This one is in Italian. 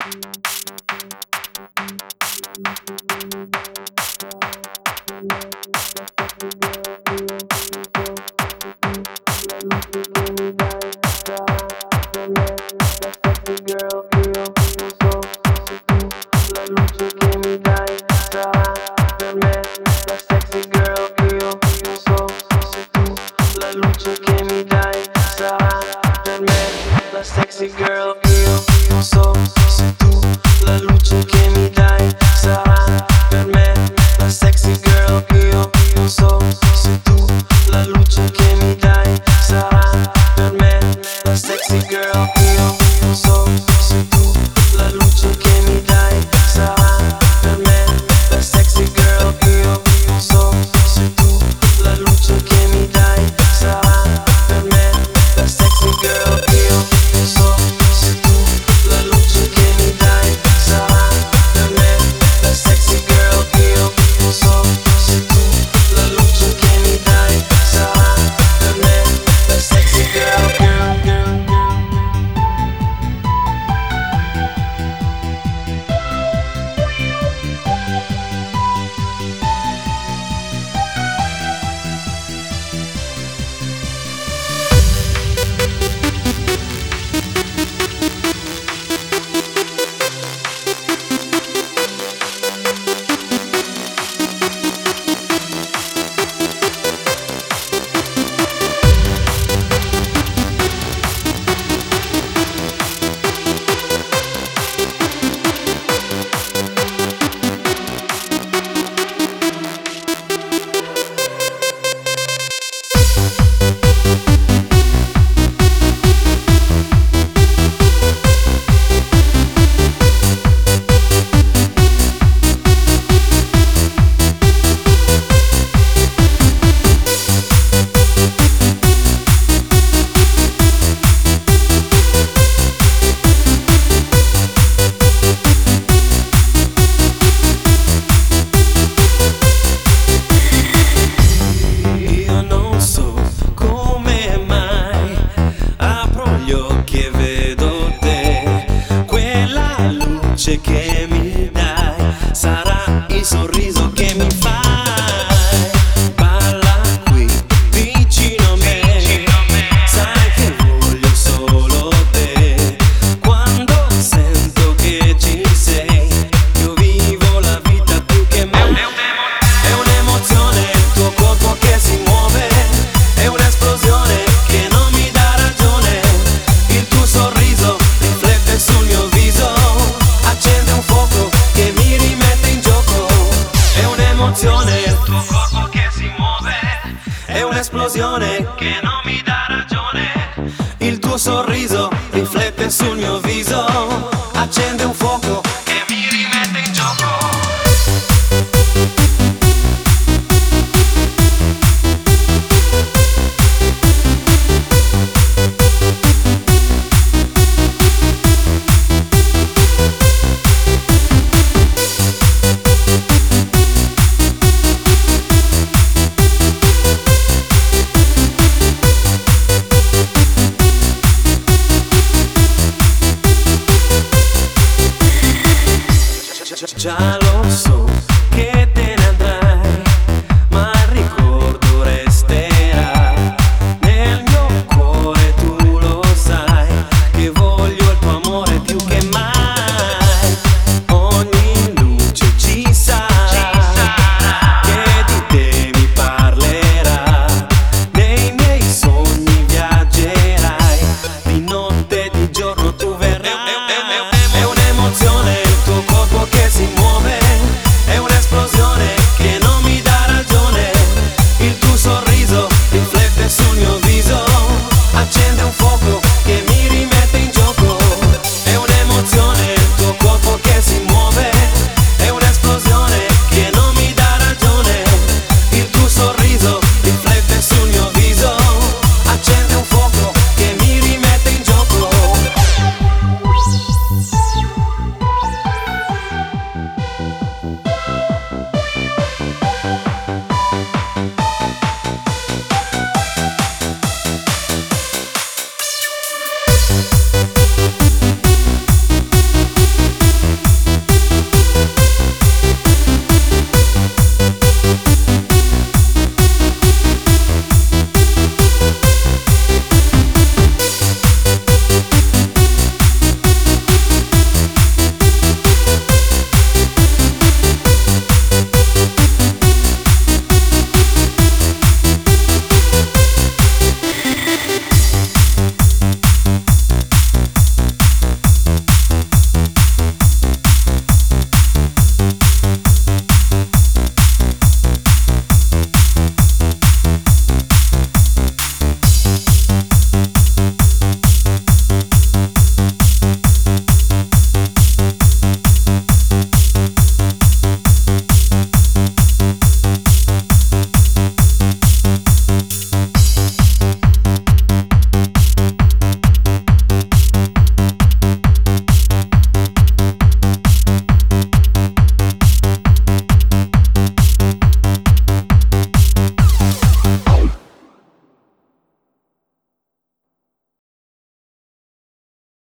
Sexy girl, io so se tu la luce che mi dai sarà per me. La sexy girl, io so se tu la luce che mi dai sarà per me. La sexy girl, io so se tu la luce che mi dai sarà per me. La sexy girl, io so se tu la luce che mi dai sarà per me. La sexy girl, io so se tu la luce che mi dai sarà per me. La sexy girl, io so se tu la luce che mi dai sarà per me. La sexy girl, girl, girl, girl. Che mi dai sarà il sorriso che mi fai. Balla qui vicino a me, sai che voglio solo te. Quando sento che ci sei, io vivo la vita più che me. È un'emozione il tuo corpo che si muove, è un'esplosione che non mi dà ragione. Il tuo sorriso riflette sul mio viso, accende un fuoco che mi rimette in gioco. È un'emozione il tuo corpo che si muove, è un'esplosione che non mi dà ragione. Il tuo sorriso riflette sul mio viso, accende un fuoco che mi rimette in gioco. Già lo so che